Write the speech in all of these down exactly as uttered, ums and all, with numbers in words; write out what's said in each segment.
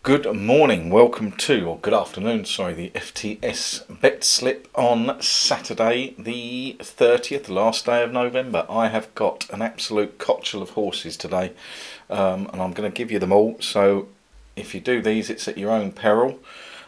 Good morning, welcome to, or good afternoon, sorry, the F T S bet slip on Saturday the thirtieth, last day of November. I have got an absolute cocktail of horses today, um, and I'm going to give you them all, so if you do these it's at your own peril,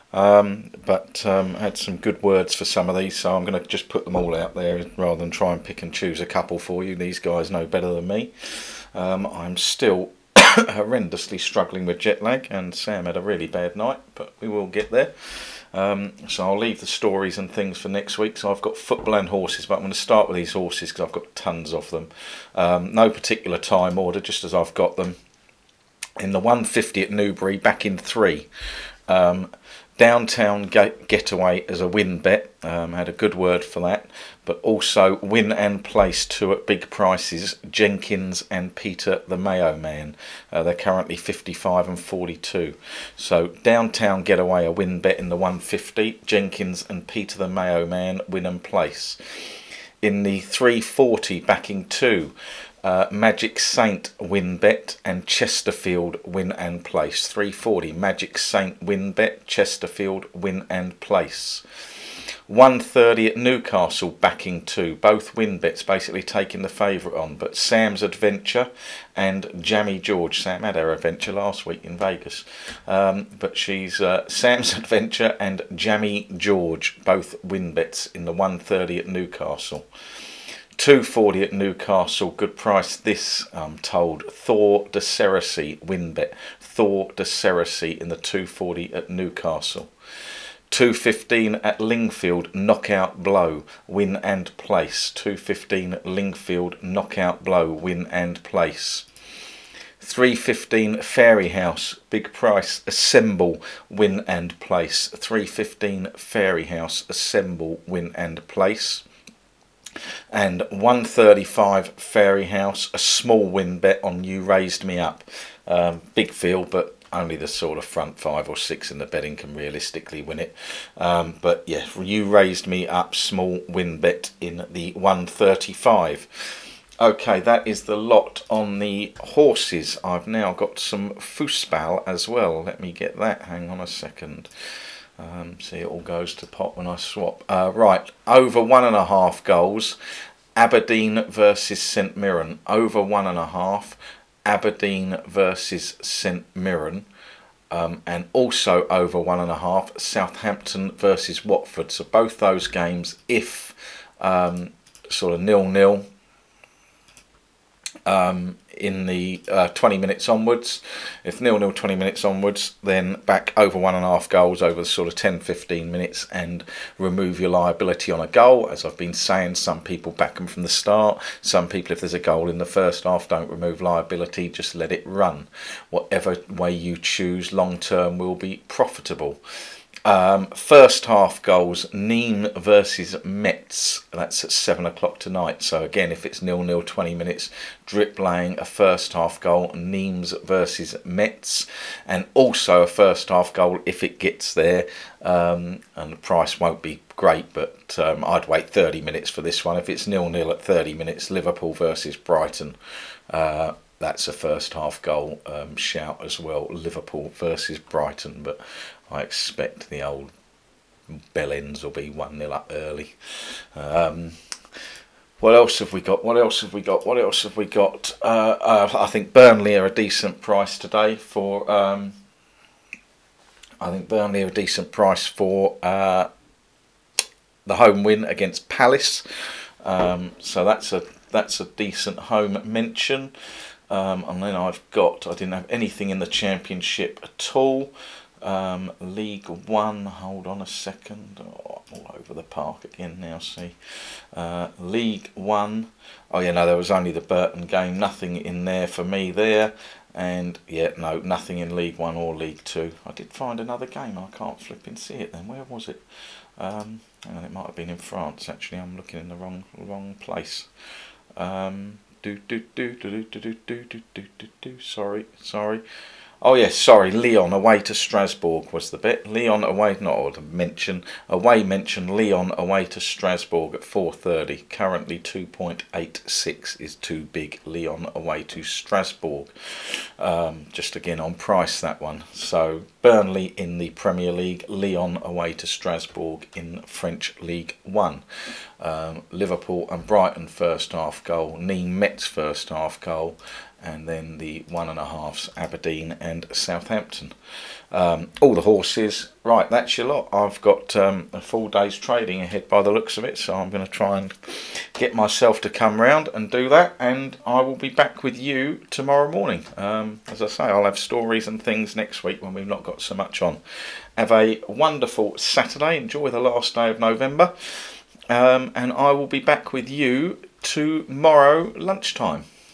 um, but um, I had some good words for some of these, so I'm going to just put them all out there rather than try and pick and choose a couple for you. These guys know better than me. um, I'm still horrendously struggling with jet lag, and Sam had a really bad night, but we will get there. Um, so I'll leave the stories and things for next week. So I've got football and horses, but I'm going to start with these horses because I've got tons of them. Um, no particular time order, just as I've got them. In the one fifty at Newbury, back in three. Um, Downtown get Getaway as a win bet. Um, had a good word for that. But also win and place two at big prices, Jenkins and Peter the Mayo Man. Uh, they're currently fifty-five and forty-two. So Downtown Getaway a win bet in the one fifty, Jenkins and Peter the Mayo Man win and place. In the three forty, backing two, uh, Magic Saint win bet and Chesterfield win and place. three forty, Magic Saint win bet, Chesterfield win and place. one thirty at Newcastle, backing two, both win bets, basically taking the favourite on, but Sam's Adventure and Jammy George. Sam had her adventure last week in Vegas, um, but she's uh, Sam's Adventure and Jammy George, both win bets in the one thirty at Newcastle. two forty at Newcastle, good price this, I'm told, Thor de Cerisy win bet, Thor de Cerisy in the two forty at Newcastle. two fifteen at Lingfield, knockout blow, win and place. two fifteen at Lingfield, knockout blow, win and place. three fifteen Fairy House, big price, assemble, win and place. three fifteen Fairy House, assemble, win and place. And one thirty-five Fairy House, a small win bet on You Raised Me Up. Um, big field, but only the sort of front five or six in the betting can realistically win it. Um, but yeah, You Raised Me Up, small win bet in the one thirty-five. Okay, that is the lot on the horses. I've now got some Fußball as well. Let me get that. Hang on a second. Um, see, it all goes to pot when I swap. Uh, right, over one and a half goals. Aberdeen versus St Mirren. Over one and a half. Aberdeen versus St Mirren, um, and also over one and a half, Southampton versus Watford. So both those games, if um, sort of nil nil um, in the uh, twenty minutes onwards, if nil nil twenty minutes onwards, then back over one and a half goals over the sort of ten fifteen minutes and remove your liability on a goal. As I've been saying, some people back them from the start, some people, if there's a goal in the first half, don't remove liability, just let it run. Whatever way you choose long term will be profitable. Um, first half goals, Nîmes versus Metz. That's at seven o'clock tonight. So again, if it's nil nil twenty minutes, drip laying a first half goal, Nîmes versus Metz, and also a first half goal if it gets there. Um, and the price won't be great, but um, I'd wait thirty minutes for this one. If it's nil nil at thirty minutes, Liverpool versus Brighton. Uh, That's a first half goal um, shout as well, Liverpool versus Brighton, but I expect the old Bellends will be one nil up early. Um, what else have we got? What else have we got? What else have we got? Uh, uh, I think Burnley are a decent price today for. Um, I think Burnley are a decent price for uh, the home win against Palace. Um, so that's a that's a decent home mention. Um, and then I've got, I didn't have anything in the Championship at all. Um, League One, hold on a second. Oh, I'm all over the park again now, see. Uh, League One, oh yeah, no, there was only the Burton game, nothing in there for me there. And yeah, no, nothing in League One or League Two. I did find another game, I can't flip and see it then. Where was it? Um, and it might have been in France, actually. I'm looking in the wrong wrong place. Um... Do do do do do do do do do do do. Sorry, sorry. Oh yes, sorry, Lyon away to Strasbourg was the bit. Lyon away, not or to mention, away mention Lyon away to Strasbourg at four thirty. Currently two point eight six is too big. Lyon away to Strasbourg. Um, just again on price that one. So Burnley in the Premier League, Lyon away to Strasbourg in French League One. Um, Liverpool and Brighton first half goal. Nîmes Metz first half goal. And then the one and a halves Aberdeen and Southampton. Um, all the horses. Right, that's your lot. I've got um, a full day's trading ahead by the looks of it, so I'm going to try and get myself to come round and do that, and I will be back with you tomorrow morning. Um, as I say, I'll have stories and things next week when we've not got so much on. Have a wonderful Saturday. Enjoy the last day of November, um, and I will be back with you tomorrow lunchtime.